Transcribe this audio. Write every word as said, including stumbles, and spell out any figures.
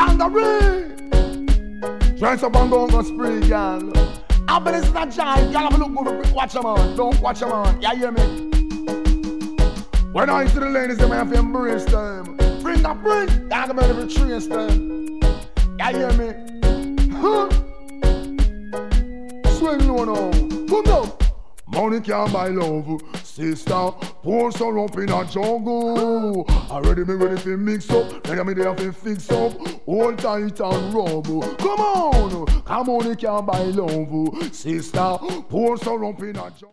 Dangaree. Dress up and go on spree, girl. I bet it's not giant. Y'all have a look good. Watch them on. Don't watch them on. Yeah, hear me? When I to the ladies, they may have to embrace them. Bring that bring. Y'all can better trace them. Yeah, hear me? Huh? Swing low now. Come down. Money can't buy love, sister. Pour some up in a jungle. Already me ready to mix up. Now me there to fix up. Hold tight and rub. Come on, come on, you can't buy love, sister. Pour some up in a jungle.